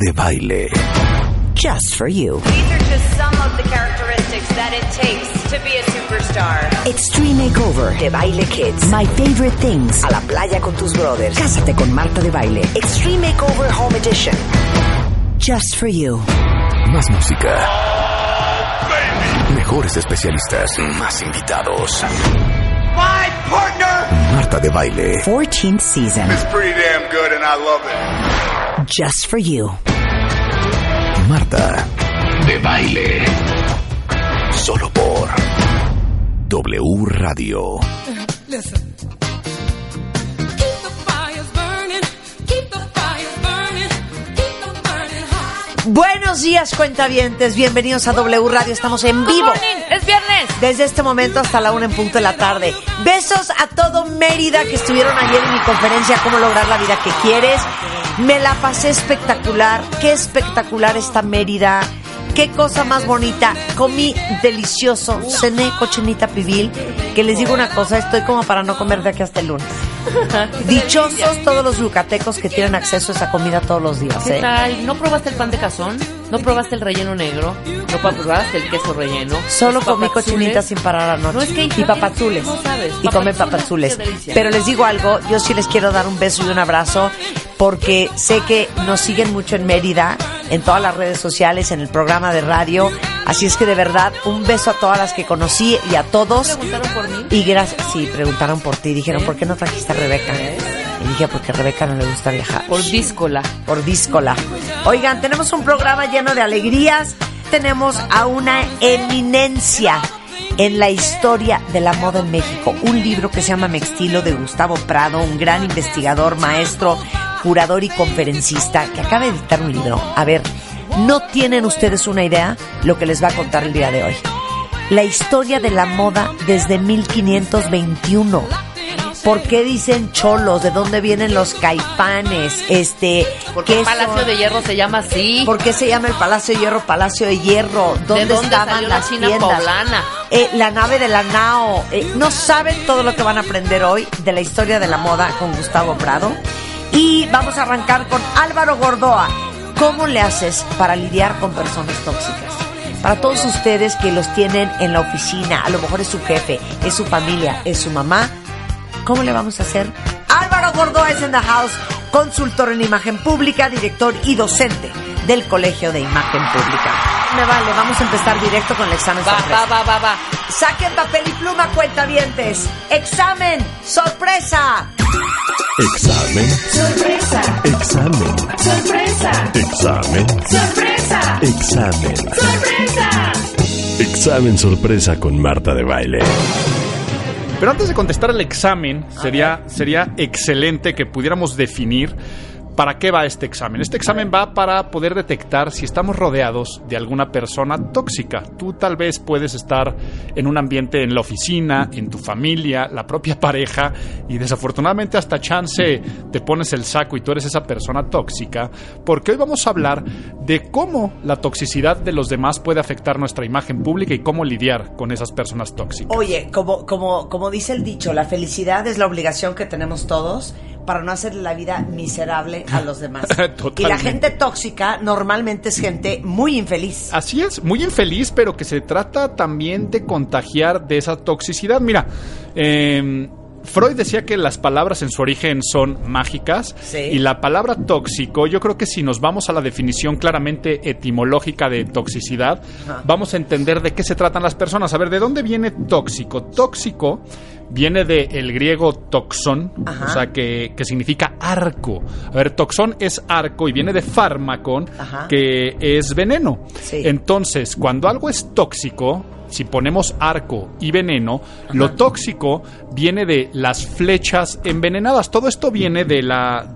de Baile. Just for you. These are just some of the characteristics that it takes to be a superstar. Extreme Makeover de Baile Kids. My Favorite Things. A la playa con tus brothers. Cásate con Marta de Baile. Extreme Makeover Home Edition. Just for you. Más música. Mejores especialistas. Más invitados. My partner. Marta de Baile. 14th season. It's pretty damn good and I love it. Just for you. Marta de Baile. Solo por W Radio. Listen. Keep the fires burning. Keep the fires burning. Keep them burning hot. Buenos días, cuentavientes. Bienvenidos a W Radio. Estamos en vivo. ¡Es viernes! Desde este momento hasta la 1 en punto de la tarde. Besos a todo Mérida que estuvieron ayer en mi conferencia Cómo lograr la vida que quieres. Me la pasé espectacular. Qué espectacular está Mérida. Qué cosa más bonita. Comí delicioso. Cené cochinita pibil. Que les digo una cosa, estoy como para no comer de aquí hasta el lunes. Dichosos todos los yucatecos que tienen acceso a esa comida todos los días. ¿Qué tal? ¿No probaste el pan de cazón? ¿No probaste el relleno negro? ¿No probaste el queso relleno? Solo comí papazules. cochinita sin parar anoche. No, es que y papazules. no sabes. Y tomé papazules. Qué delicia. Pero les digo algo, yo sí les quiero dar un beso y un abrazo porque sé que nos siguen mucho en Mérida, en todas las redes sociales, en el programa de radio. Así es que de verdad, un beso a todas las que conocí y a todos. ¿Preguntaron por mí? Y gracias, sí, preguntaron por ti. Dijeron, ¿por qué no trajiste a Rebeca? Y dije, porque a Rebeca no le gusta viajar. Por díscola. Por díscola. Oigan, tenemos un programa lleno de alegrías. Tenemos a una eminencia en la historia de la moda en México. Un libro que se llama Mi Estilo, de Gustavo Prado, un gran investigador, maestro, curador y conferencista que acaba de editar un libro. A ver, no tienen ustedes una idea lo que les va a contar el día de hoy. La historia de la moda desde 1521. ¿Por qué dicen cholos? ¿De dónde vienen los caifanes? Porque el Palacio de Hierro se llama así. ¿Por qué se llama el Palacio de Hierro Palacio de Hierro? ¿De dónde estaban salió la las China tiendas? poblana? La nave de la Nao. No saben todo lo que van a aprender hoy de la historia de la moda con Gustavo Prado. Y vamos a arrancar con Álvaro Gordoa. ¿Cómo le haces para lidiar con personas tóxicas? Para todos ustedes que los tienen en la oficina, a lo mejor es su jefe, es su familia, es su mamá. ¿Cómo le vamos a hacer? Álvaro Gordoa es en the house, consultor en imagen pública, director y docente del Colegio de Imagen Pública. Me vale, vamos a empezar directo con el examen sorpresa. Va. Saquen papel y pluma, cuentavientes. Examen sorpresa. Examen. Sorpresa. Examen. Sorpresa. Examen. Sorpresa. Examen. Sorpresa. Examen sorpresa con Marta de Baile. Pero antes de contestar el examen, sería excelente que pudiéramos definir para qué va este examen. Este examen va para poder detectar si estamos rodeados de alguna persona tóxica. Tú tal vez puedes estar en un ambiente en la oficina, en tu familia, la propia pareja, y desafortunadamente hasta chance te pones el saco y tú eres esa persona tóxica, porque hoy vamos a hablar de cómo la toxicidad de los demás puede afectar nuestra imagen pública y cómo lidiar con esas personas tóxicas. Oye, como dice el dicho, la felicidad es la obligación que tenemos todos para no hacerle la vida miserable a los demás. Totalmente. Y la gente tóxica normalmente es gente muy infeliz. Así es, muy infeliz, pero que se trata también de contagiar de esa toxicidad. Mira, Freud decía que las palabras en su origen son mágicas, sí. Y la palabra tóxico, yo creo que si nos vamos a la definición claramente etimológica de toxicidad, vamos a entender de qué se tratan las personas. A ver, ¿de dónde viene tóxico? Tóxico viene del griego toxón, o sea, que significa arco. A ver, toxón es arco y viene de fármacon, que es veneno. Sí. Entonces, cuando algo es tóxico, si ponemos arco y veneno, lo tóxico viene de las flechas envenenadas. Todo esto viene de la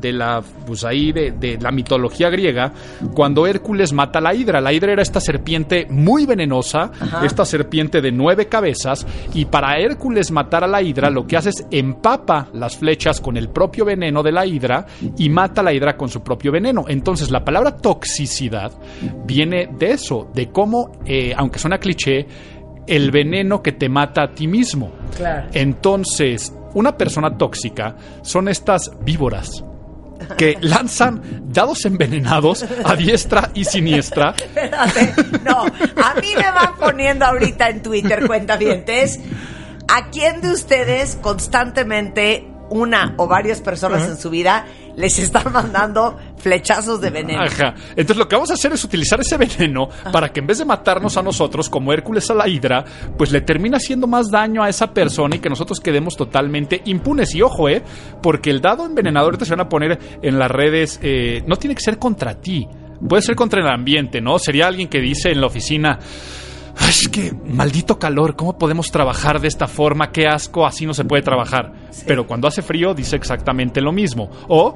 mitología griega, cuando Hércules mata a la hidra. La hidra era esta serpiente muy venenosa, esta serpiente de 9 cabezas, y para Hércules matar a la hidra, lo que hace es empapa las flechas con el propio veneno de la hidra y mata a la hidra con su propio veneno. Entonces, la palabra toxicidad viene de eso, de cómo, aunque suena cliché, el veneno que te mata a ti mismo. Claro. Entonces, una persona tóxica son estas víboras que lanzan dados envenenados a diestra y siniestra. Espérate, no, a mí me van poniendo ahorita en Twitter, cuentavientes, ¿a quién de ustedes constantemente una o varias personas en su vida les están mandando flechazos de veneno? Ajá. Entonces lo que vamos a hacer es utilizar ese veneno para que en vez de matarnos a nosotros como Hércules a la hidra, pues le termina haciendo más daño a esa persona y que nosotros quedemos totalmente impunes. Y ojo, porque el dado envenenador, ahorita se van a poner en las redes, no tiene que ser contra ti, puede ser contra el ambiente, ¿no? Sería alguien que dice en la oficina: "Ay, es que maldito calor, ¿cómo podemos trabajar de esta forma? Qué asco, así no se puede trabajar". Sí. Pero cuando hace frío dice exactamente lo mismo. O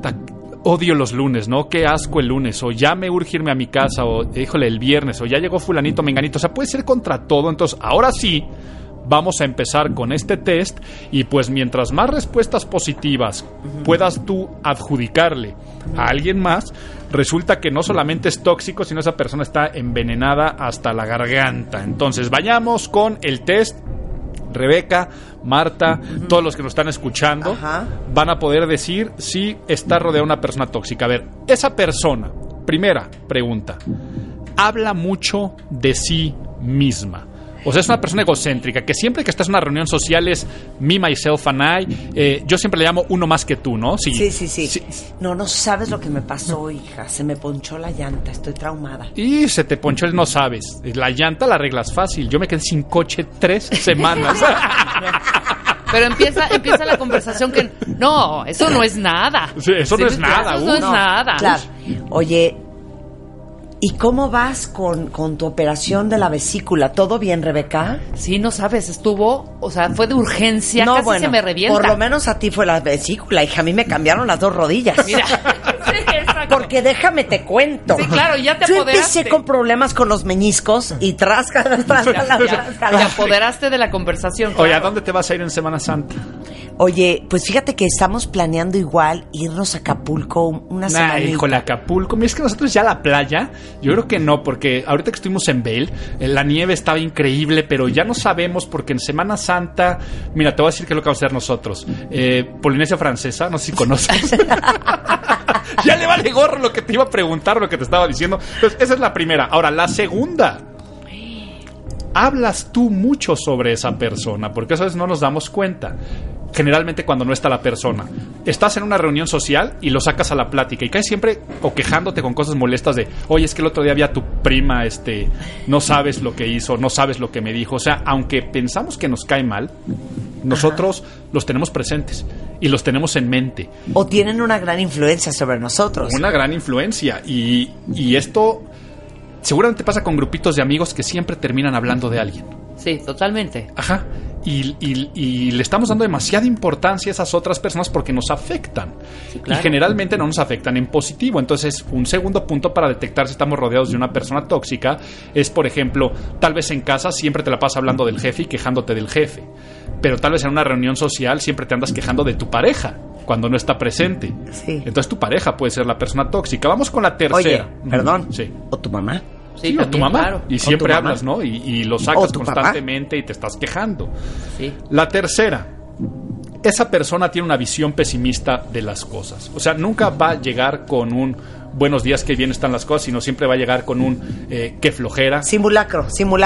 odio los lunes, ¿no? Qué asco el lunes. O ya me urge irme a mi casa. O híjole, el viernes. O ya llegó fulanito, menganito. O sea, puede ser contra todo. Entonces, ahora sí, vamos a empezar con este test. Y pues mientras más respuestas positivas puedas tú adjudicarle a alguien más, resulta que no solamente es tóxico, sino esa persona está envenenada hasta la garganta. Entonces, vayamos con el test. Rebeca, Marta, todos los que nos están escuchando van a poder decir si está rodeada de una persona tóxica. A ver, esa persona, primera pregunta, habla mucho de sí misma. O sea, es una persona egocéntrica, que siempre que estás en una reunión social es me, myself and I. Yo siempre le llamo uno más que tú, ¿no? Sí. No sabes lo que me pasó, hija. Se me ponchó la llanta, estoy traumada. Y se te ponchó, no sabes. La llanta la arreglas fácil. Yo me quedé sin coche 3 semanas. Pero empieza la conversación que... No, eso no es nada. Sí, eso no es nada. Eso no es nada. Claro. Oye... ¿Y cómo vas con tu operación de la vesícula? ¿Todo bien, Rebeca? Sí, no sabes, estuvo, o sea, fue de urgencia, no, casi bueno, se me revienta. Por lo menos a ti fue la vesícula, hija, a mí me cambiaron las 2 rodillas. Mira, sí, exacto. Porque déjame te cuento. Sí, claro, ya te Yo apoderaste. empecé con problemas con los meñiscos y tráscala. Te apoderaste de la conversación. Oye, claro. ¿a dónde te vas a ir en Semana Santa? Oye, pues fíjate que estamos planeando igual irnos a Acapulco una semana. Híjole, Acapulco. Mira, es que nosotros ya la playa, yo creo que no, porque ahorita que estuvimos en Vail, la nieve estaba increíble, pero ya no sabemos porque en Semana Santa, mira, te voy a decir qué es lo que vamos a hacer nosotros. Polinesia Francesa, no sé si conoces. Ya le vale gorro lo que te iba a preguntar, lo que te estaba diciendo. Entonces, esa es la primera. Ahora, la segunda. Hablas tú mucho sobre esa persona, porque a veces no nos damos cuenta. Generalmente cuando no está la persona, estás en una reunión social y lo sacas a la plática y caes siempre o quejándote con cosas molestas de, oye, es que el otro día vi a tu prima, no sabes lo que hizo, no sabes lo que me dijo. O sea, aunque pensamos que nos cae mal, nosotros los tenemos presentes y los tenemos en mente. O tienen una gran influencia sobre nosotros. Una gran influencia. Y esto seguramente pasa con grupitos de amigos que siempre terminan hablando de alguien. Sí, totalmente. Ajá. Y le estamos dando demasiada importancia a esas otras personas porque nos afectan. Sí, claro. Y generalmente no nos afectan en positivo. Entonces, un segundo punto para detectar si estamos rodeados de una persona tóxica es, por ejemplo, tal vez en casa siempre te la pasas hablando del jefe y quejándote del jefe. Pero tal vez en una reunión social siempre te andas quejando de tu pareja cuando no está presente. Sí. Entonces, tu pareja puede ser la persona tóxica. Vamos con la tercera. Oye, perdón. Sí. ¿O tu mamá? Sí, o tu mamá, claro. Y siempre hablas, ¿no? Y lo sacas constantemente y te estás quejando. Sí. La tercera, esa persona tiene una visión pesimista de las cosas. O sea, nunca va a llegar con un buenos días, qué bien están las cosas, sino siempre va a llegar con un qué flojera. Simulacro.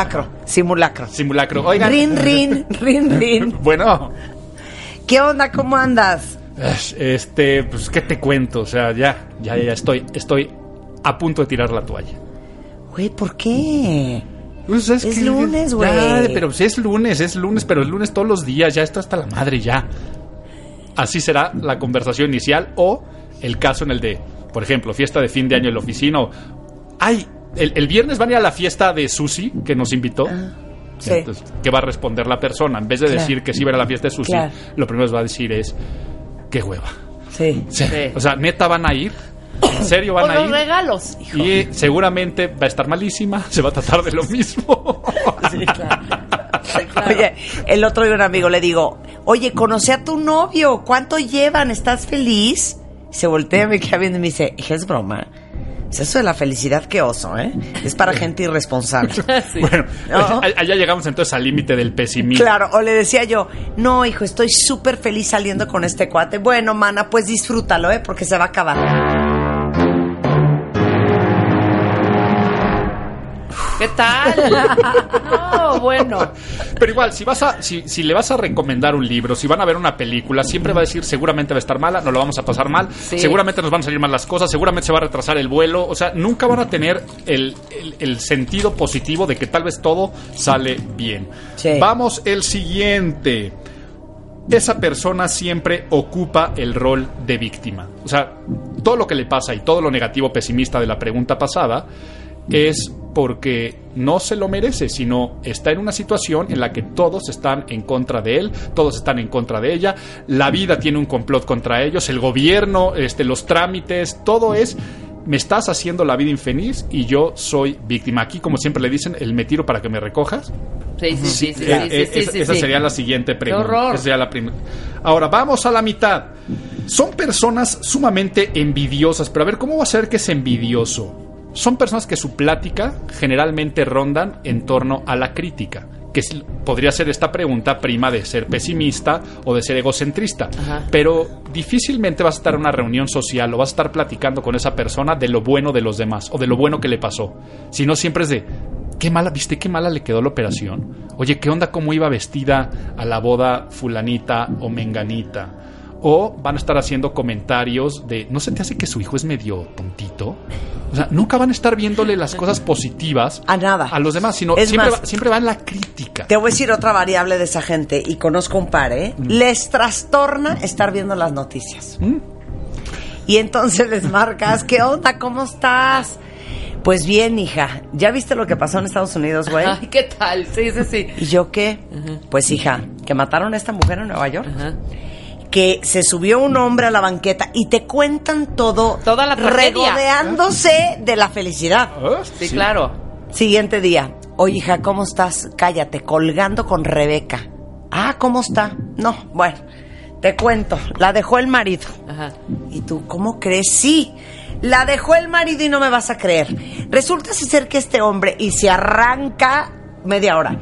Oigan. Rin. Bueno. ¿Qué onda? ¿Cómo andas? Pues, ¿qué te cuento? O sea, ya estoy a punto de tirar la toalla. Güey, ¿por qué? Pues es lunes, güey. Pero pues es lunes, pero es lunes todos los días, ya está hasta la madre ya. Así será la conversación inicial o el caso en el de, por ejemplo, fiesta de fin de año en la oficina. El viernes van a ir a la fiesta de Susi que nos invitó. Sí. Entonces, ¿qué va a responder la persona? En vez de decir que sí va a ir a la fiesta de Susi, lo primero que va a decir es, qué hueva. Sí. O sea, neta van a ir. ¿En serio van a ir? Con los regalos, hijo. Y seguramente va a estar malísima, se va a tratar de lo mismo. Sí, claro. Oye, el otro día un amigo le digo, oye, conocí a tu novio, ¿cuánto llevan? ¿Estás feliz? Se voltea, me queda viendo y me dice, es broma. Eso de la felicidad, qué oso, ¿eh? Es para gente irresponsable. Sí. Bueno, No. allá llegamos entonces al límite del pesimismo. Claro, o le decía yo, no, hijo, estoy súper feliz saliendo con este cuate. Bueno, mana, pues disfrútalo, porque se va a acabar. ¿Qué tal? No, bueno. Pero igual, si le vas a recomendar un libro, si van a ver una película, siempre va a decir, seguramente va a estar mala, nos lo vamos a pasar mal, Sí. seguramente nos van a salir mal las cosas, seguramente se va a retrasar el vuelo, o sea, nunca van a tener el sentido positivo de que tal vez todo sale bien. Sí. Vamos, el siguiente. Esa persona siempre ocupa el rol de víctima. O sea, todo lo que le pasa y todo lo negativo pesimista de la pregunta pasada es porque no se lo merece, sino está en una situación en la que todos están en contra de él, todos están en contra de ella, la vida tiene un complot contra ellos, el gobierno, los trámites, todo es, me estás haciendo la vida infeliz y yo soy víctima. Aquí, como siempre le dicen, el me tiro para que me recojas. Sí. Esa sería la siguiente pregunta. Qué horror. Esa sería la primera. Ahora, vamos a la mitad. Son personas sumamente envidiosas, pero a ver, ¿cómo va a ser que es envidioso? Son personas que su plática generalmente rondan en torno a la crítica, podría ser esta pregunta prima de ser pesimista o de ser egocentrista. Ajá. Pero difícilmente vas a estar en una reunión social o vas a estar platicando con esa persona de lo bueno de los demás o de lo bueno que le pasó, sino siempre es de qué mala, ¿viste qué mala le quedó la operación? Oye, ¿qué onda cómo iba vestida a la boda fulanita o menganita? O van a estar haciendo comentarios de, ¿no se te hace que su hijo es medio tontito? O sea, nunca van a estar viéndole las cosas positivas A nada. a los demás, sino Es más, siempre va en la crítica. Te voy a decir otra variable de esa gente, y conozco un par, ¿eh? Les trastorna estar viendo las noticias. Y entonces les marcas, ¿qué onda? ¿Cómo estás? Pues bien, hija. ¿Ya viste lo que pasó en Estados Unidos, güey? Ay, ¿qué tal? Sí. ¿Y yo qué? Pues, hija, que mataron a esta mujer en Nueva York. Ajá. Que se subió un hombre a la banqueta y te cuentan todo, Toda la tragedia. regodeándose de la felicidad. ¿Ah? Sí, claro. Siguiente día. Oye, hija, ¿cómo estás? Cállate, colgando con Rebeca. Ah, ¿cómo está? No, bueno, te cuento. La dejó el marido. Ajá. ¿Y tú cómo crees? Sí, la dejó el marido y no me vas a creer. Resulta ser que este hombre, y se arranca media hora,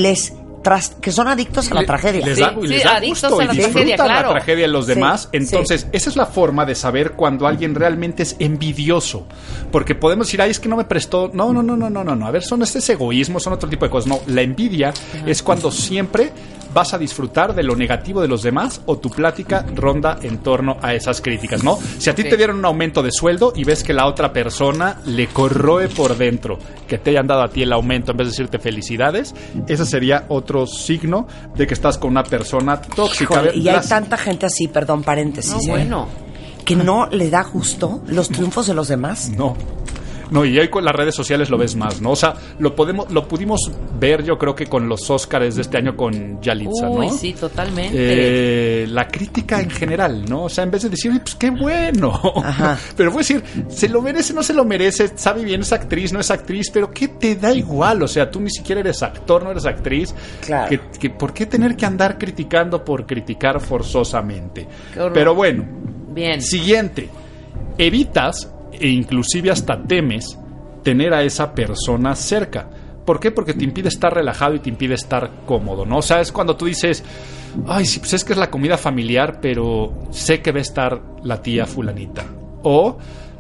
que son adictos a la tragedia. Les Sí, da, y les da adictos gusto a y la disfrutan tragedia, claro. la tragedia de los Sí, demás. sí. Entonces, esa es la forma de saber cuando alguien realmente es envidioso. Porque podemos decir, ay, es que no me prestó. No. A ver, es egoísmo, son otro tipo de cosas. No, la envidia es cuando siempre vas a disfrutar de lo negativo de los demás o tu plática ronda en torno a esas críticas, ¿no? Si a ti te dieron un aumento de sueldo y ves que la otra persona le corroe por dentro, que te hayan dado a ti el aumento en vez de decirte felicidades, ese sería otro signo de que estás con una persona tóxica. Híjole, A ver, y hay tanta gente así, perdón, paréntesis, No, bueno. que no le da gusto los triunfos de los demás. No, y ahí con las redes sociales lo ves más, ¿no? O sea, lo pudimos ver, yo creo que con los Óscares de este año con Yalitza, ¿no? Uy, sí, totalmente. La crítica en general, ¿no? O sea, en vez de decir, "Oye, pues qué bueno", Ajá. pero puede decir, ¿se lo merece, no se lo merece? ¿Sabe bien, es actriz, no es actriz? Pero ¿qué te da igual? O sea, tú ni siquiera eres actor, no eres actriz. Claro. ¿Por qué tener que andar criticando por criticar forzosamente? Qué horror. Pero bueno, Bien. siguiente. Evitas e inclusive hasta temes tener a esa persona cerca. ¿Por qué? Porque te impide estar relajado y te impide estar cómodo, ¿no? O sea, es cuando tú dices, ay, sí, pues es que es la comida familiar, pero sé que va a estar la tía fulanita. O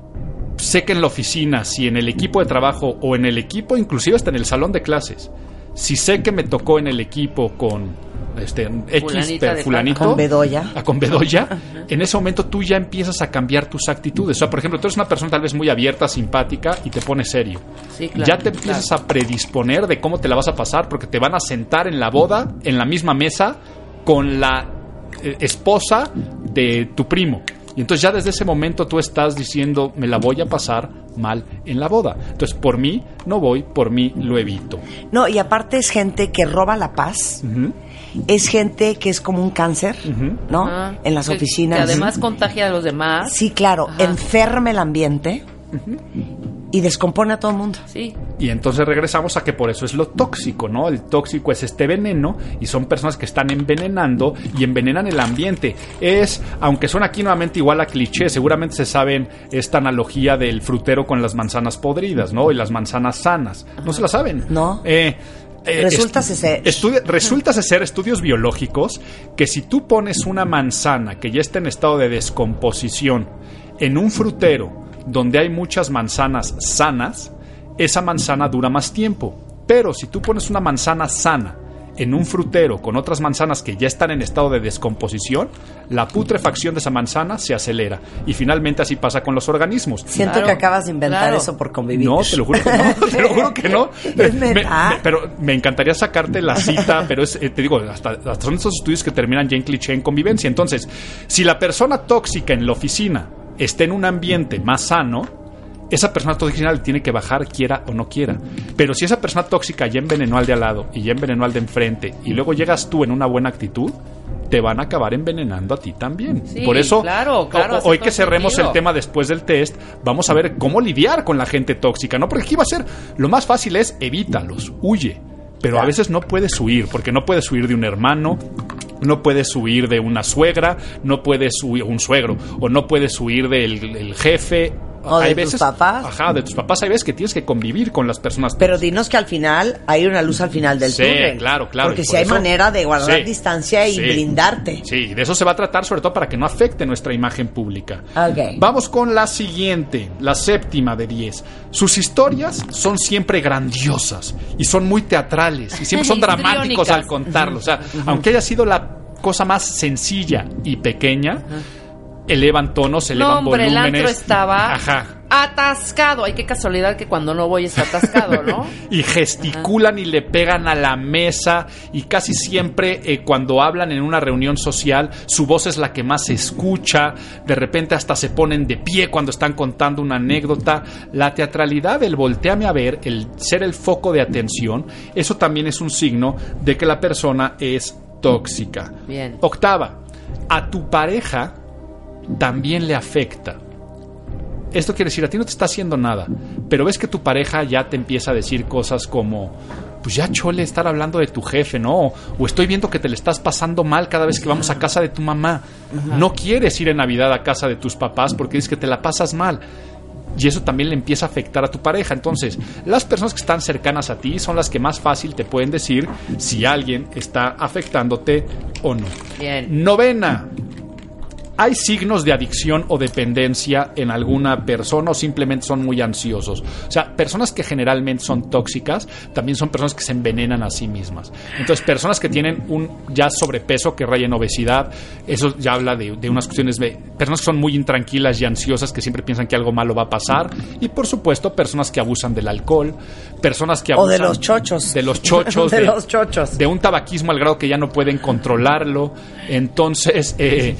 sé que en la oficina, si en el equipo de trabajo o en el equipo, inclusive hasta en el salón de clases, si sé que me tocó en el equipo con fulanito Con Bedoya. con Bedoya, en ese momento tú ya empiezas a cambiar tus actitudes. O sea, por ejemplo, tú eres una persona tal vez muy abierta, simpática y te pones serio. Sí, claro, Ya te empiezas a predisponer de cómo te la vas a pasar, porque te van a sentar en la boda, en la misma mesa, con la esposa de tu primo. Y entonces ya desde ese momento tú estás diciendo, me la voy a pasar mal en la boda. Entonces, por mí no voy, por mí lo evito. No, y aparte es gente que roba la paz. Es gente que es como un cáncer, ¿no? Ajá. En las Que oficinas. además contagia a los demás. Sí, claro. Ajá. Enferma el ambiente. y descompone a todo el mundo. Sí. Y entonces regresamos a que por eso es lo tóxico, ¿no? El tóxico es este veneno y son personas que están envenenando y envenenan el ambiente. Es, aunque suena aquí nuevamente igual a cliché, seguramente se saben esta analogía del frutero con las manzanas podridas, ¿no? Y las manzanas sanas. ¿No se la saben? No. Resulta ser estudios biológicos que si tú pones una manzana que ya está en estado de descomposición en un frutero donde hay muchas manzanas sanas, esa manzana dura más tiempo. Pero si tú pones una manzana sana en un frutero con otras manzanas que ya están en estado de descomposición, la putrefacción de esa manzana se acelera. Y finalmente así pasa con los organismos. Siento que acabas de inventar eso por convivir. No, te lo juro que no. Te lo juro que no. Pero me encantaría sacarte la cita, pero es, te digo, hasta son esos estudios que terminan ya en cliché en convivencia. Entonces, si la persona tóxica en la oficina está en un ambiente más sano, esa persona tóxica le tiene que bajar, quiera o no quiera. Pero si esa persona tóxica ya envenenó al de al lado y ya envenenó al de enfrente y luego llegas tú en una buena actitud, te van a acabar envenenando a ti también. Sí, por eso, claro, hoy que cerremos el tema después del test, vamos a ver cómo lidiar con la gente tóxica, ¿no? Porque aquí va a ser, lo más fácil es evítalos, huye. Pero a veces no puedes huir, porque no puedes huir de un hermano, no puedes huir de una suegra, no puedes huir un suegro, o no puedes huir del jefe. O de tus papás. Ajá, de tus papás. Hay veces que tienes que convivir con las personas. Pero dinos que al final hay una luz al final del túnel. Sí, claro. Porque si hay manera de guardar distancia y blindarte. Sí, de eso se va a tratar, sobre todo para que no afecte nuestra imagen pública. Okay. Vamos con la siguiente, la séptima de 10. Sus historias son siempre grandiosas y son muy teatrales y siempre son dramáticos al contarlo. O sea, aunque haya sido la cosa más sencilla y pequeña, elevan tonos, elevan volúmenes. El antro estaba atascado. Ay, qué casualidad que cuando no voy está atascado, ¿no? Y gesticulan y le pegan a la mesa y casi siempre cuando hablan en una reunión social su voz es la que más se escucha. De repente hasta se ponen de pie cuando están contando una anécdota. La teatralidad, el volteame a ver, el ser el foco de atención, eso también es un signo de que la persona es tóxica. Bien. Octava, a tu pareja también le afecta. Esto quiere decir, a ti no te está haciendo nada, pero ves que tu pareja ya te empieza a decir cosas como, pues ya chole estar hablando de tu jefe, ¿no? O estoy viendo que te le estás pasando mal cada vez que vamos a casa de tu mamá. No quieres ir en Navidad a casa de tus papás porque dices que te la pasas mal. Y eso también le empieza a afectar a tu pareja. Entonces, las personas que están cercanas a ti son las que más fácil te pueden decir si alguien está afectándote o no. Bien. Novena. ¿Hay signos de adicción o dependencia en alguna persona o simplemente son muy ansiosos? O sea, personas que generalmente son tóxicas también son personas que se envenenan a sí mismas. Entonces, personas que tienen un ya sobrepeso que raya en obesidad, eso ya habla de unas cuestiones de personas que son muy intranquilas y ansiosas, que siempre piensan que algo malo va a pasar. Y, por supuesto, personas que abusan del alcohol, personas que abusan... O de los chochos. De los chochos. de los chochos. De un tabaquismo al grado que ya no pueden controlarlo. Entonces...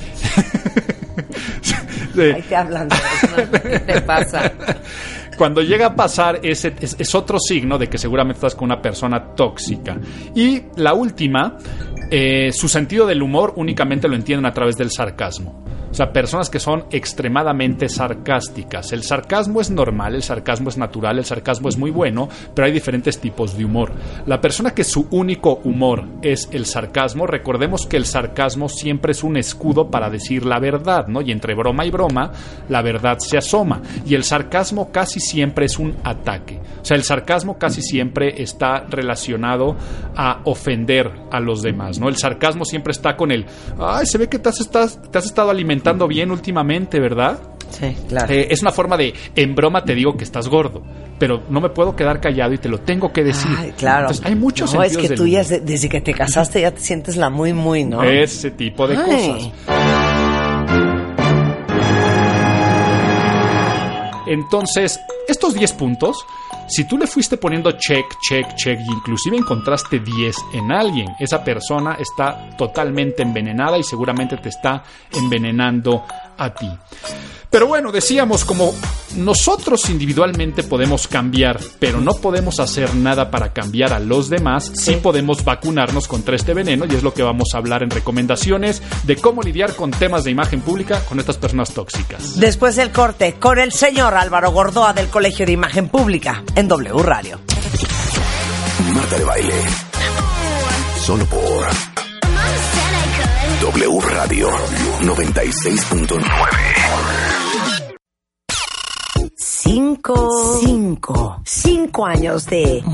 Ahí te hablan. ¿Qué te pasa? Cuando llega a pasar, es otro signo de que seguramente estás con una persona tóxica. Y la última, su sentido del humor únicamente lo entienden a través del sarcasmo. O sea, personas que son extremadamente sarcásticas. El sarcasmo es normal, el sarcasmo es natural, el sarcasmo es muy bueno, pero hay diferentes tipos de humor. La persona que su único humor es el sarcasmo, recordemos que el sarcasmo siempre es un escudo para decir la verdad, ¿no? Y entre broma y broma, la verdad se asoma. Y el sarcasmo casi siempre es un ataque. O sea, el sarcasmo casi siempre está relacionado a ofender a los demás, ¿no? El sarcasmo siempre está con el, ay, se ve que te has estado alimentando bien últimamente, ¿verdad? Sí, claro. Es una forma de, en broma te digo que estás gordo, pero no me puedo quedar callado y te lo tengo que decir. Ay, claro. Entonces, hay muchos sentidos. No, es que tú ya desde que te casaste ya te sientes la muy, ¿no? Ese tipo de cosas. Entonces, estos 10 puntos Si tú le fuiste poniendo check, y inclusive encontraste 10 en alguien, esa persona está totalmente envenenada y seguramente te está envenenando a ti. Pero bueno, decíamos, como nosotros individualmente podemos cambiar, pero no podemos hacer nada para cambiar a los demás, sí podemos vacunarnos contra este veneno, y es lo que vamos a hablar en recomendaciones de cómo lidiar con temas de imagen pública con estas personas tóxicas. Después del corte, con el señor Álvaro Gordoa del Colegio de Imagen Pública en W Radio. Marta de Baile. Solo por W Radio 96.9. 5 años de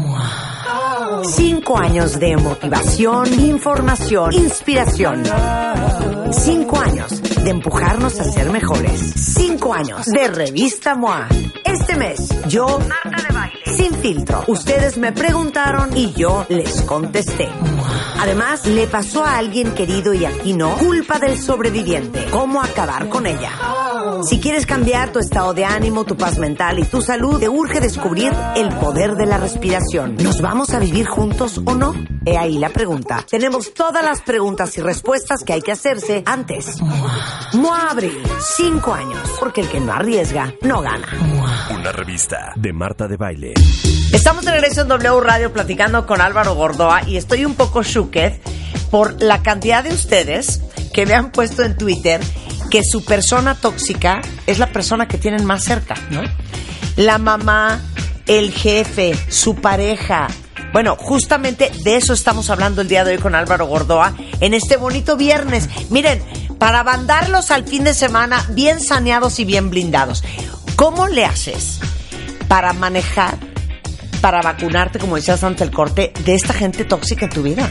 5 años de motivación, información, inspiración. 5 años de empujarnos a ser mejores. 5 años de Revista MOA. Este mes, yo, Marta de Baile, sin filtro. Ustedes me preguntaron y yo les contesté. Además, le pasó a alguien querido y aquí no, culpa del sobreviviente. ¿Cómo acabar con ella? Si quieres cambiar tu estado de ánimo, tu paz mental y tu salud, te urge descubrir el poder de la respiración. ¿Nos vamos a vivir juntos o no? He ahí la pregunta. Tenemos todas las preguntas y respuestas que hay que hacerse antes. MOA Abril, 5 años, porque el que no arriesga, no gana. Una revista de Marta de Baile. Estamos de regreso en W Radio platicando con Álvaro Gordoa y estoy un poco shooked por la cantidad de ustedes que me han puesto en Twitter que su persona tóxica es la persona que tienen más cerca, ¿no? La mamá, el jefe, su pareja. Bueno, justamente de eso estamos hablando el día de hoy con Álvaro Gordoa en este bonito viernes. Miren, para mandarlos al fin de semana bien saneados y bien blindados. ¿Cómo le haces para manejar, para vacunarte, como decías antes del corte, de esta gente tóxica en tu vida?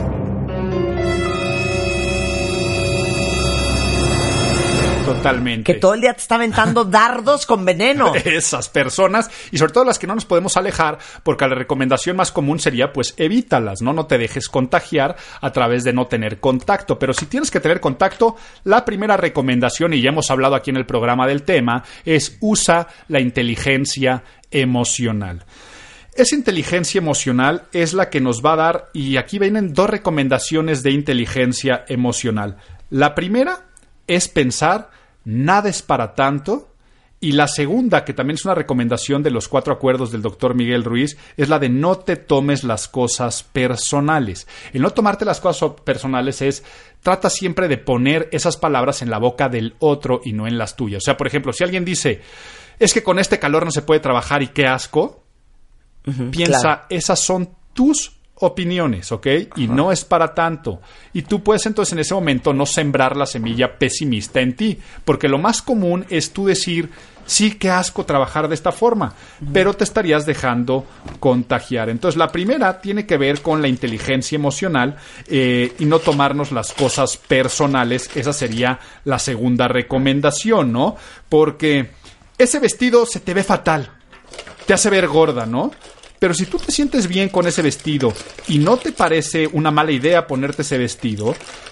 Totalmente. Que todo el día te está aventando dardos con veneno. Esas personas, y sobre todo las que no nos podemos alejar, porque la recomendación más común sería, pues, evítalas, ¿no? No te dejes contagiar a través de no tener contacto. Pero si tienes que tener contacto, la primera recomendación, y ya hemos hablado aquí en el programa del tema, es usa la inteligencia emocional. Esa inteligencia emocional es la que nos va a dar, y aquí vienen 2 recomendaciones de inteligencia emocional. La primera es pensar, nada es para tanto. Y la segunda, que también es una recomendación de los 4 acuerdos del doctor Miguel Ruiz, es la de no te tomes las cosas personales. El no tomarte las cosas personales es, trata siempre de poner esas palabras en la boca del otro y no en las tuyas. O sea, por ejemplo, si alguien dice, es que con este calor no se puede trabajar y qué asco, piensa, claro, esas son tus opiniones, ¿ok? Y no es para tanto. Y tú puedes entonces en ese momento no sembrar la semilla pesimista en ti, porque lo más común es tú decir, sí, qué asco trabajar de esta forma, pero te estarías dejando contagiar. Entonces la primera tiene que ver con la inteligencia emocional y no tomarnos las cosas personales. Esa sería la segunda recomendación, ¿no? Porque ese vestido se te ve fatal, te hace ver gorda, ¿no? Pero si tú te sientes bien con ese vestido y no te parece una mala idea ponerte ese vestido,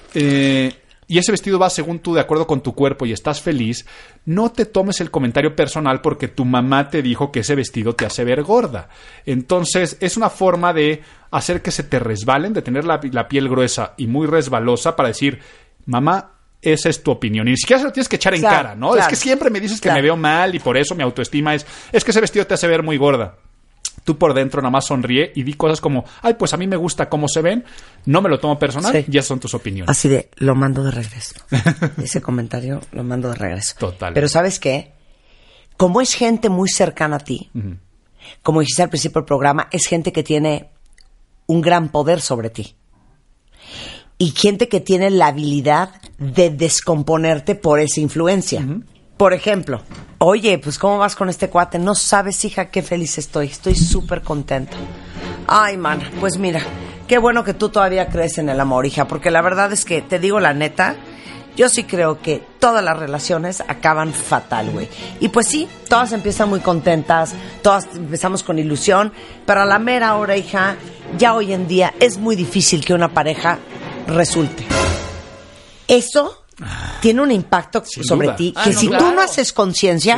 y ese vestido va según tú, de acuerdo con tu cuerpo, y estás feliz, no te tomes el comentario personal porque tu mamá te dijo que ese vestido te hace ver gorda. Entonces, es una forma de hacer que se te resbalen, de tener la piel gruesa y muy resbalosa para decir, mamá, esa es tu opinión. Y ni siquiera se lo tienes que echar en cara, ¿no? Claro. Es que siempre me dices que me veo mal y por eso mi autoestima es que ese vestido te hace ver muy gorda. Tú por dentro nada más sonríe y di cosas como, ay, pues a mí me gusta cómo se ven, no me lo tomo personal, y esas son tus opiniones. Así de, lo mando de regreso. Ese comentario lo mando de regreso. Total. Pero ¿sabes qué? Como es gente muy cercana a ti, como dijiste al principio del programa, es gente que tiene un gran poder sobre ti. Y gente que tiene la habilidad de descomponerte por esa influencia. Por ejemplo, oye, pues ¿cómo vas con este cuate? No sabes, hija, qué feliz estoy súper contenta. Ay, mana, pues mira, qué bueno que tú todavía crees en el amor, hija, porque la verdad es que, te digo la neta, yo sí creo que todas las relaciones acaban fatal, güey. Y pues sí, todas empiezan muy contentas, todas empezamos con ilusión, pero a la mera hora, hija, ya hoy en día es muy difícil que una pareja resulte. Eso tiene un impacto sobre ti que si tú no haces conciencia,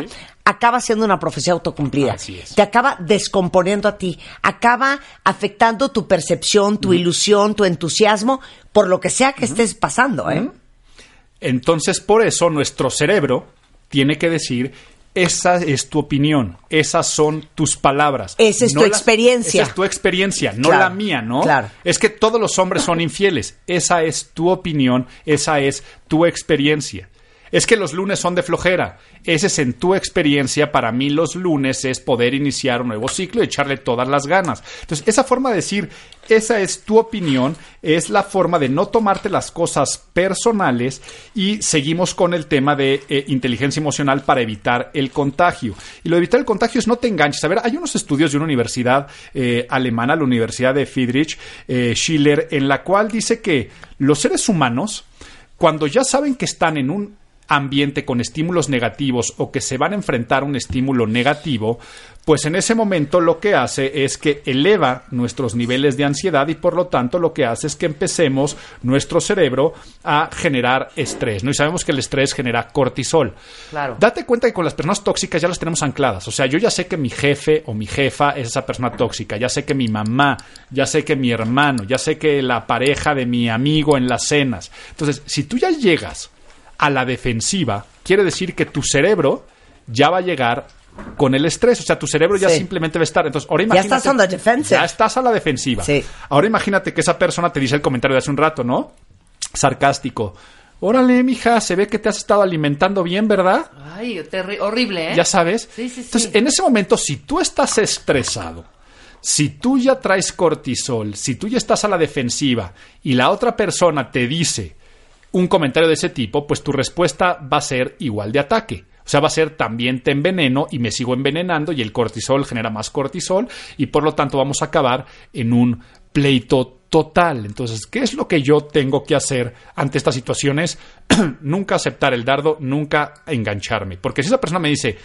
acaba siendo una profecía autocumplida. Así es. Te acaba descomponiendo a ti, acaba afectando tu percepción, tu ilusión, tu entusiasmo, por lo que sea que estés pasando, ¿eh? Entonces, por eso, nuestro cerebro tiene que decir... Esa es tu opinión, esas son tus palabras. Esa es tu experiencia. Esa es tu experiencia, no Claro, la mía, ¿no? claro. Es que todos los hombres son infieles. Esa es tu opinión, esa es tu experiencia. Es que los lunes son de flojera. Ese es en tu experiencia. Para mí los lunes es poder iniciar un nuevo ciclo y echarle todas las ganas. Entonces, esa forma de decir, esa es tu opinión, es la forma de no tomarte las cosas personales y seguimos con el tema de inteligencia emocional para evitar el contagio. Y lo de evitar el contagio es no te enganches. A ver, hay unos estudios de una universidad alemana, la Universidad de Friedrich Schiller, en la cual dice que los seres humanos, cuando ya saben que están en un ambiente con estímulos negativos o que se van a enfrentar a un estímulo negativo, pues en ese momento lo que hace es que eleva nuestros niveles de ansiedad y por lo tanto lo que hace es que empecemos nuestro cerebro a generar estrés, ¿no? Y sabemos que el estrés genera cortisol. Claro. Date cuenta que con las personas tóxicas ya las tenemos ancladas. O sea, yo ya sé que mi jefe o mi jefa es esa persona tóxica, ya sé que mi mamá, ya sé que mi hermano, ya sé que la pareja de mi amigo en las cenas. Entonces, si tú ya llegas a la defensiva, quiere decir que tu cerebro ya va a llegar con el estrés. O sea, tu cerebro ya simplemente va a estar. Entonces, ahora imagínate. Ya estás on the defensive. Ya estás a la defensiva. Sí. Ahora imagínate que esa persona te dice el comentario de hace un rato, ¿no? Sarcástico. Órale, mija, se ve que te has estado alimentando bien, ¿verdad? Ay, horrible, ¿eh? Ya sabes. Sí, sí, sí. Entonces, en ese momento, si tú estás estresado, si tú ya traes cortisol, si tú ya estás a la defensiva y la otra persona te dice un comentario de ese tipo, pues tu respuesta va a ser igual de ataque. O sea, va a ser también te enveneno y me sigo envenenando y el cortisol genera más cortisol y por lo tanto vamos a acabar en un pleito total. Entonces, ¿qué es lo que yo tengo que hacer ante estas situaciones? Nunca aceptar el dardo, nunca engancharme. Porque si esa persona me dice,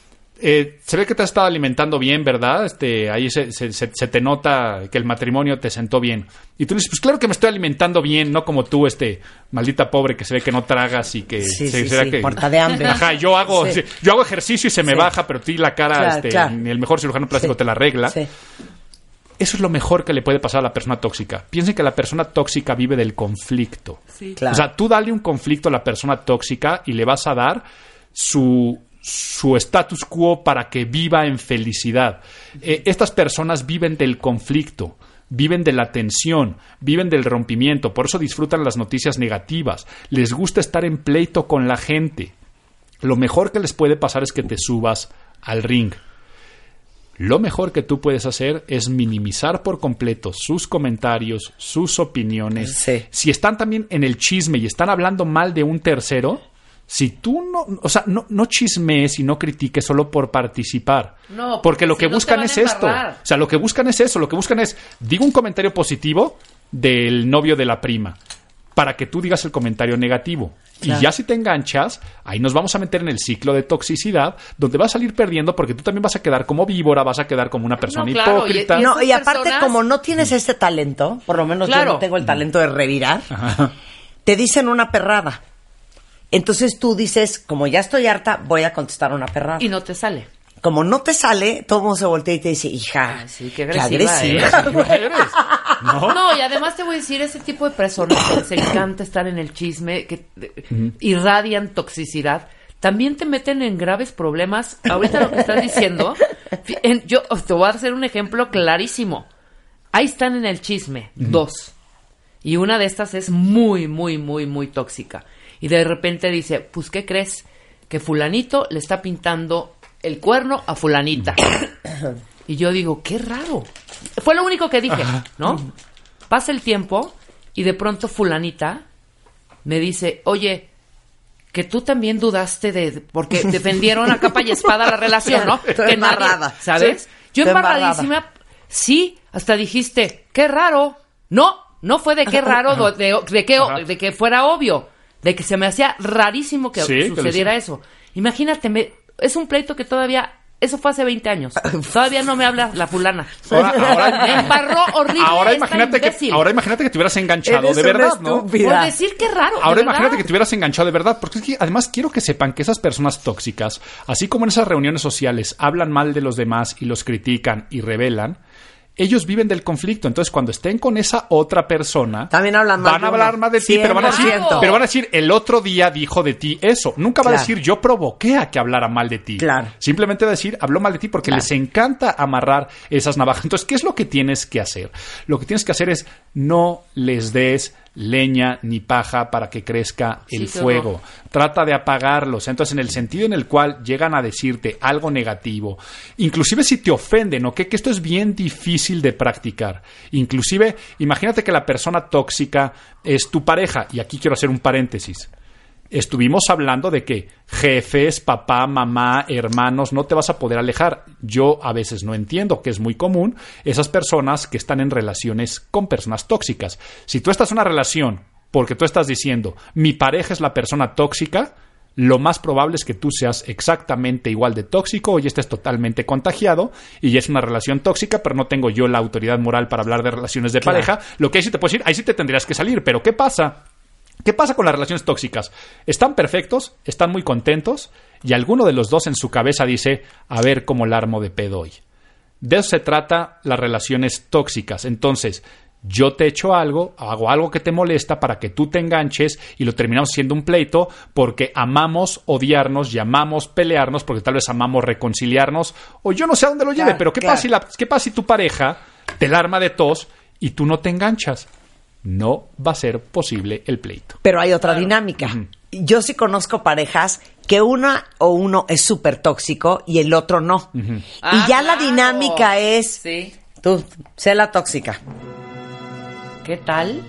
se ve que te has estado alimentando bien, ¿verdad? Ahí se te nota que el matrimonio te sentó bien. Y tú dices, pues claro que me estoy alimentando bien, no como tú, maldita pobre que se ve que no tragas y que... que porta de hambre. Ajá, yo hago ejercicio y se me baja, pero a ti la cara, claro. ni el mejor cirujano plástico te la arregla. Sí. Eso es lo mejor que le puede pasar a la persona tóxica. Piensen que la persona tóxica vive del conflicto. Sí. Claro. O sea, tú dale un conflicto a la persona tóxica y le vas a dar su status quo para que viva en felicidad. Estas personas viven del conflicto, viven de la tensión, viven del rompimiento, por eso disfrutan las noticias negativas, les gusta estar en pleito con la gente. Lo mejor que les puede pasar es que te subas al ring. Lo mejor que tú puedes hacer es minimizar por completo sus comentarios, sus opiniones. Sí. Si están también en el chisme y están hablando mal de un tercero, si tú no chismees y no critiques solo por participar. No, porque lo si que no buscan te van es a esto. embarrar. O sea, lo que buscan es eso. Lo que buscan es, digo un comentario positivo del novio de la prima, para que tú digas el comentario negativo. Claro. Y ya si te enganchas, ahí nos vamos a meter en el ciclo de toxicidad, donde vas a salir perdiendo porque tú también vas a quedar como víbora, vas a quedar como una persona hipócrita. Y aparte, como no tienes este talento, por lo menos yo no tengo el talento de revirar, te dicen una perrada. Entonces tú dices, como ya estoy harta, voy a contestar una perrada. Y no te sale. Como no te sale, todo el mundo se voltea y te dice, hija, sí, qué agresiva eres. No, y además te voy a decir, ese tipo de personas que les encanta estar en el chisme, que irradian toxicidad, también te meten en graves problemas. Ahorita lo que estás diciendo, yo te voy a hacer un ejemplo clarísimo. Ahí están en el chisme, dos. Y una de estas es muy, muy, muy, muy tóxica. Y de repente dice, pues, ¿qué crees? Que fulanito le está pintando el cuerno a fulanita. Y yo digo, qué raro. Fue lo único que dije, ¿no? Pasa el tiempo y de pronto fulanita me dice, oye, que tú también dudaste porque defendieron a capa y espada la relación, ¿no? Estoy embarrada. ¿Sabes? ¿Sí? Yo Estoy embarradísima. Sí, hasta dijiste, qué raro. No fue de qué raro, de que fuera obvio. De que se me hacía rarísimo que sucediera eso. Imagínate, es un pleito que todavía Eso fue hace 20 años. Todavía no me habla la fulana. Ahora- Me embarró horrible. Ahora esta imagínate imbécil. que te hubieras enganchado Eres de una verdad, ¿no? estúpida. Por decir que raro. Ahora ¿de imagínate verdad? que te hubieras enganchado de verdad, porque es que además quiero que sepan que esas personas tóxicas, así como en esas reuniones sociales hablan mal de los demás y los critican y rebelan, ellos viven del conflicto. Entonces, cuando estén con esa otra persona, También hablan mal van de a hablar uno. más de ti, pero van a decir, 100%. pero van a decir, el otro día dijo de ti eso. Nunca va a Claro. decir, yo provoqué a que hablara mal de ti. Claro. Simplemente va a decir, habló mal de ti porque les encanta amarrar esas navajas. Entonces, ¿qué es lo que tienes que hacer? Lo que tienes que hacer es no les des leña ni paja para que crezca el Sí, qué fuego. horror. Trata de apagarlos. Entonces, en el sentido en el cual llegan a decirte algo negativo, inclusive si te ofenden, ¿ok? Que esto es bien difícil de practicar. Inclusive, imagínate que la persona tóxica es tu pareja. Y aquí quiero hacer un paréntesis. Estuvimos hablando de que jefes, papá, mamá, hermanos, no te vas a poder alejar. Yo a veces no entiendo, que es muy común, esas personas que están en relaciones con personas tóxicas. Si tú estás en una relación porque tú estás diciendo, mi pareja es la persona tóxica, lo más probable es que tú seas exactamente igual de tóxico y estés totalmente contagiado y es una relación tóxica, pero no tengo yo la autoridad moral para hablar de relaciones de pareja. Lo que ahí sí te puedo decir, ahí sí te tendrías que salir. Pero ¿qué pasa? ¿Qué pasa con las relaciones tóxicas? Están perfectos, están muy contentos y alguno de los dos en su cabeza dice, a ver cómo la armo de pedo hoy. De eso se trata las relaciones tóxicas. Entonces, yo te echo algo, hago algo que te molesta para que tú te enganches y lo terminamos siendo un pleito porque amamos odiarnos y amamos pelearnos porque tal vez amamos reconciliarnos o yo no sé a dónde lo lleve, Claro, pero ¿qué claro. pasa si tu pareja te la arma de tos y tú no te enganchas? No va a ser posible el pleito. Pero hay otra dinámica. Yo sí conozco parejas que una o uno es súper tóxico y el otro no. Y ya la claro. dinámica es... Sí. Tú, sé la tóxica. ¿Qué tal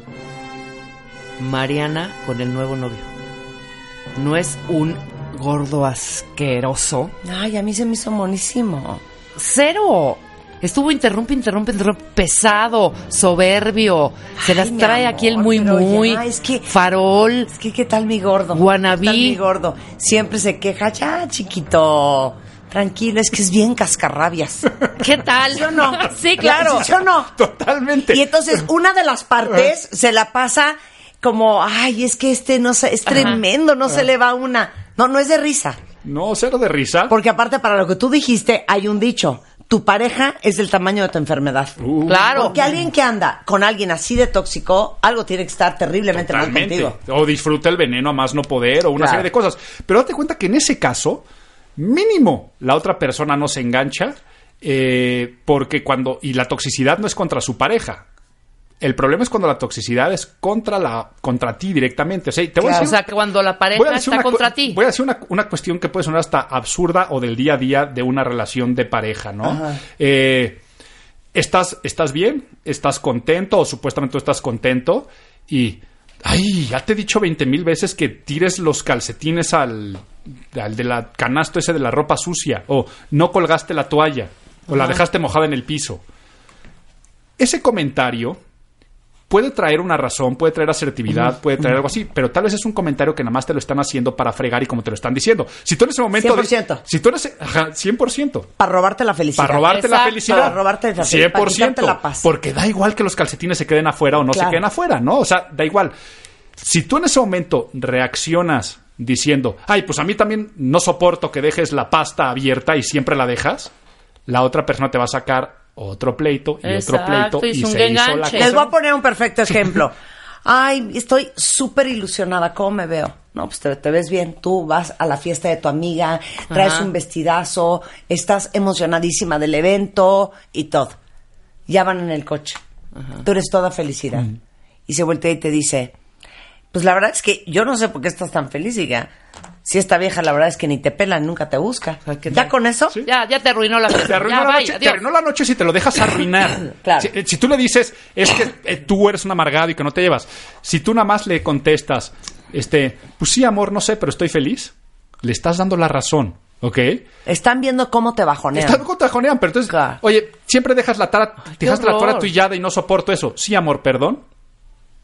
Mariana con el nuevo novio? ¿No es un gordo asqueroso? Ay, a mí se me hizo monísimo. ¡Cero! Estuvo interrumpe, pesado, soberbio. Se las Ay, mi trae amor, aquí el muy, pero muy ya, es que- farol. Es que, ¿qué tal mi gordo? Wannabe. ¿Qué tal mi gordo? Siempre se queja, ya, chiquito. Tranquilo, es que es bien cascarrabias. ¿Qué tal? ¿Sí o no? Sí, claro. ¿Sí o no? Totalmente. Y entonces una de las partes se la pasa como, ay, es que no sé, es tremendo, no se le va una. No, no es de risa. No, cero de risa. Porque aparte, para lo que tú dijiste, hay un dicho. Tu pareja es del tamaño de tu enfermedad. Claro. Porque alguien que anda con alguien así de tóxico, algo tiene que estar terriblemente mal Totalmente. contigo. O disfruta el veneno a más no poder, o una Claro. serie de cosas. Pero date cuenta que en ese caso, mínimo, la otra persona no se engancha, porque y la toxicidad no es contra su pareja. El problema es cuando la toxicidad es contra ti directamente. O sea, te voy a O decir, sea, que cuando la voy a pareja decir está contra ti. Voy a decir una cuestión que puede sonar hasta absurda o del día a día de una relación de pareja, ¿no? Ajá. ¿Estás bien? ¿Estás contento? O supuestamente tú estás contento y... Ay, ya te he dicho 20,000 veces que tires los calcetines al de la canasto ese de la ropa sucia. O no colgaste la toalla. O la dejaste mojada en el piso. Ese comentario puede traer una razón, puede traer asertividad, puede traer algo así, pero tal vez es un comentario que nada más te lo están haciendo para fregar y como te lo están diciendo. Si tú en ese momento... 100%. Si tú en ese... Ajá, 100%. Para robarte la felicidad. Para robarte la Exacto. felicidad. Para robarte la felicidad, para quitarte la paz. Porque da igual que los calcetines se queden afuera o no Claro. se queden afuera, ¿no? O sea, da igual. Si tú en ese momento reaccionas diciendo, ay, pues a mí también no soporto que dejes la pasta abierta y siempre la dejas, la otra persona te va a sacar otro pleito y Exacto, otro pleito y y es un se hizo la enganche. cosa. Les voy a poner un perfecto ejemplo. Ay, estoy súper ilusionada. ¿Cómo me veo? No, pues te ves bien. Tú vas a la fiesta de tu amiga, traes Ajá. un vestidazo, estás emocionadísima del evento y todo. Ya van en el coche. Tú eres toda felicidad. Y se voltea y te dice, pues la verdad es que yo no sé por qué estás tan feliz, hija. Si esta vieja la verdad es que ni te pela, nunca te busca. ¿qué ¿Ya tal? con eso? Sí. Ya te arruinó la Te fiesta. arruinó, Ya, la vaya, noche, te adiós. arruinó la noche si te lo dejas arruinar. Claro. Si tú le dices, es que tú eres un amargado y que no te llevas. Si tú nada más le contestas, pues sí, amor, no sé, pero estoy feliz, le estás dando la razón, ¿ok? Están viendo cómo te bajonean. Están contajonean, pero entonces, Claro. oye, siempre dejas la qué toalla horror. tuillada y no soporto eso. Sí, amor, perdón.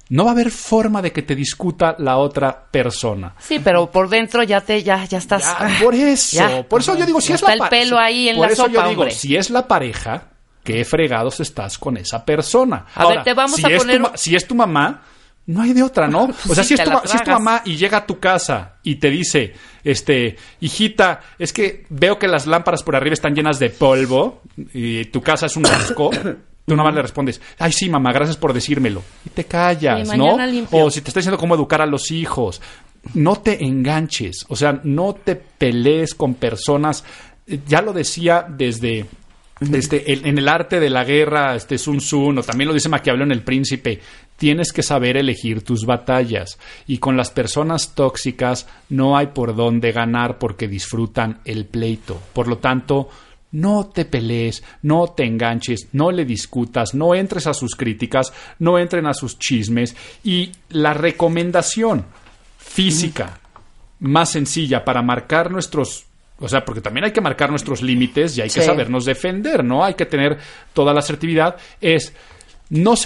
no va a haber forma de que te discuta la otra persona. Sí, pero por dentro ya estás. Ya, por eso. Ya. Por eso yo digo, si es Está la el pelo ahí en por la eso sopa, yo digo, hombre. si es la pareja, qué fregados estás con esa persona. A ver, te vamos a poner si es tu mamá, no hay de otra, ¿no? O sea, Sí, si es te la si es tu tragas. mamá y llega a tu casa y te dice, hijita, es que veo que las lámparas por arriba están llenas de polvo y tu casa es un asco. Tú nada más le respondes, ay, sí, mamá, gracias por decírmelo. Y te callas, Sí, ¿no? mañana limpio. O si te está diciendo cómo educar a los hijos. No te enganches. O sea, no te pelees con personas. Ya lo decía desde en el arte de la guerra, Sun Tzu, o también lo dice Maquiavelo en El Príncipe. Tienes que saber elegir tus batallas. Y con las personas tóxicas no hay por dónde ganar porque disfrutan el pleito. Por lo tanto, no te pelees, no te enganches, no le discutas, no entres a sus críticas, no entren a sus chismes. Y la recomendación física más sencilla para marcar nuestros... O sea, porque también hay que marcar nuestros límites y hay que sabernos defender, ¿no? Hay que tener toda la asertividad. Es, no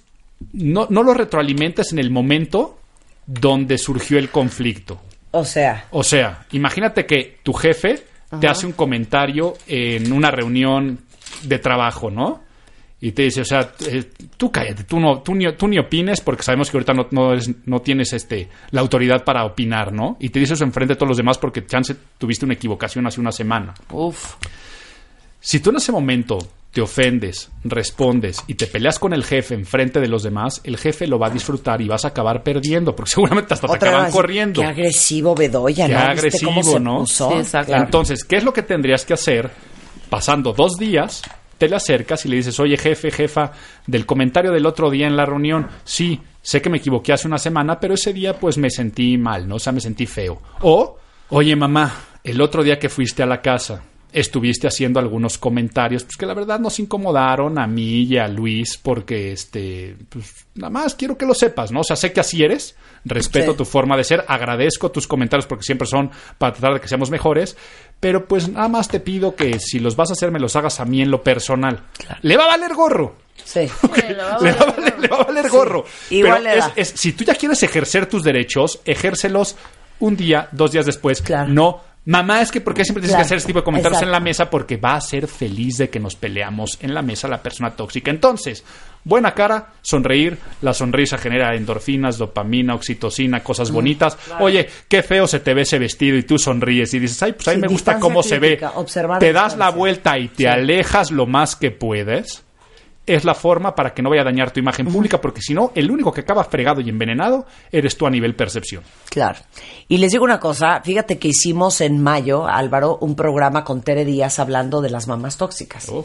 los retroalimentes en el momento donde surgió el conflicto. O sea, imagínate que tu jefe te hace un comentario en una reunión de trabajo, ¿no? Y te dice, o sea, tú cállate, tú ni opines porque sabemos que ahorita no tienes la autoridad para opinar, ¿no? Y te dice eso enfrente de todos los demás porque chance tuviste una equivocación hace una semana. Uf. Si tú en ese momento te ofendes, respondes y te peleas con el jefe enfrente de los demás, el jefe lo va a disfrutar y vas a acabar perdiendo porque seguramente hasta te acaban corriendo. Qué agresivo Bedoya, Qué ¿no? ¿Viste agresivo, cómo se ¿no? puso? Sí, exacto. Entonces, ¿qué es lo que tendrías que hacer? Pasando 2 días, te le acercas y le dices, oye, jefa, del comentario del otro día en la reunión, sí, sé que me equivoqué hace una semana, pero ese día pues me sentí mal, ¿no? O sea, me sentí feo. O, oye, mamá, el otro día que fuiste a la casa, estuviste haciendo algunos comentarios pues que la verdad nos incomodaron a mí y a Luis porque pues nada más quiero que lo sepas, ¿no? O sea, sé que así eres, respeto tu forma de ser, agradezco tus comentarios porque siempre son para tratar de que seamos mejores, pero pues nada más te pido que si los vas a hacer me los hagas a mí en lo personal. Claro. Le va a valer gorro. Sí. Le va a valer gorro. Igual pero si tú ya quieres ejercer tus derechos, ejércelos un día, 2 días después. Claro. No, mamá, es que ¿por qué siempre tienes que hacer ese tipo de comentarios Exacto. en la mesa? Porque va a ser feliz de que nos peleamos en la mesa la persona tóxica. Entonces, buena cara, sonreír, la sonrisa genera endorfinas, dopamina, oxitocina, cosas bonitas. Claro. Oye, qué feo se te ve ese vestido y tú sonríes y dices, ay, pues a mí me gusta cómo se ve. Te das la vuelta y te alejas lo más que puedes. Es la forma para que no vaya a dañar tu imagen pública, porque si no, el único que acaba fregado y envenenado eres tú a nivel percepción. Claro. Y les digo una cosa, fíjate que hicimos en mayo, Álvaro, un programa con Tere Díaz hablando de las mamás tóxicas. Oh.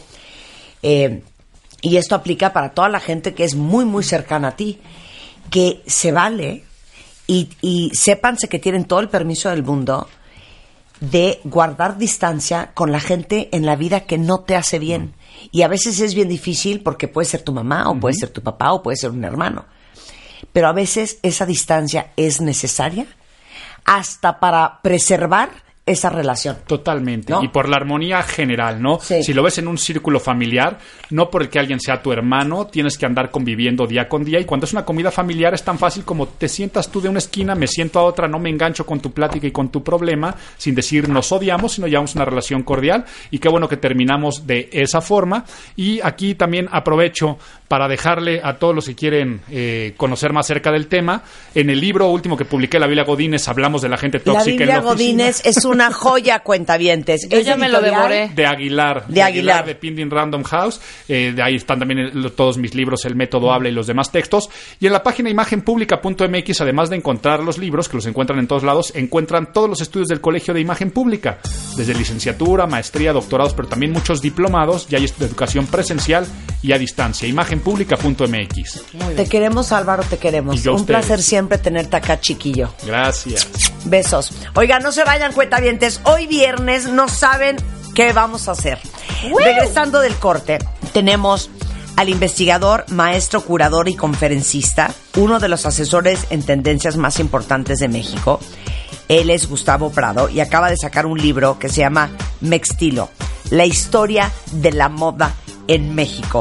Y esto aplica para toda la gente que es muy, muy cercana a ti, que se vale y sépanse que tienen todo el permiso del mundo de guardar distancia con la gente en la vida que no te hace bien. Y a veces es bien difícil porque puede ser tu mamá o puede ser tu papá o puede ser un hermano. Pero a veces esa distancia es necesaria hasta para preservar esa relación. Totalmente. ¿No? Y por la armonía general, ¿no? Sí. Si lo ves en un círculo familiar, no por el que alguien sea tu hermano, tienes que andar conviviendo día con día. Y cuando es una comida familiar es tan fácil como te sientas tú de una esquina, me siento a otra, no me engancho con tu plática y con tu problema, sin decir nos odiamos, sino llevamos una relación cordial. Y qué bueno que terminamos de esa forma. Y aquí también aprovecho para dejarle a todos los que quieren conocer más acerca del tema. En el libro último que publiqué, La Biblia Godínez, hablamos de la gente tóxica La Biblia en la oficina. Godínez es una joya, cuentavientes. Yo ya me lo devoré. De Aguilar. De Penguin Random House. De ahí están también todos mis libros, El Método Habla y los demás textos. Y en la página imagenpublica.mx, además de encontrar los libros, que los encuentran en todos lados, encuentran todos los estudios del Colegio de Imagen Pública. Desde licenciatura, maestría, doctorados, pero también muchos diplomados. Y hay educación presencial y a distancia. Imagenpublica.mx. Te queremos, Álvaro, te queremos. Y yo a Un ustedes. placer siempre tenerte acá, chiquillo. Gracias. Besos. Oigan, no se vayan, cuentavientes. Hoy viernes no saben qué vamos a hacer. Regresando del corte, tenemos al investigador, maestro, curador y conferencista, uno de los asesores en tendencias más importantes de México. Él es Gustavo Prado y acaba de sacar un libro que se llama Mextilo, la historia de la moda en México.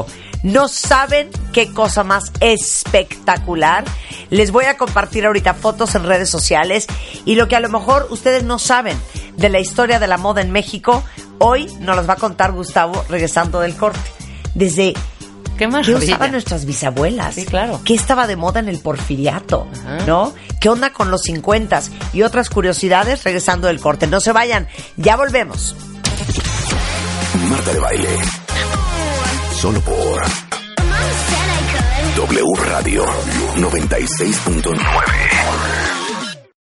No saben qué cosa más espectacular. Les voy a compartir ahorita fotos en redes sociales y lo que a lo mejor ustedes no saben de la historia de la moda en México, hoy nos los va a contar Gustavo regresando del corte. Desde Qué ¿qué maravilla. usaban nuestras bisabuelas? Sí, claro. ¿Qué estaba de moda en el porfiriato? Ajá. ¿No? ¿Qué onda con los 50s? Y otras curiosidades regresando del corte. No se vayan, ya volvemos. Marta de Baile. Solo por W Radio 96.9.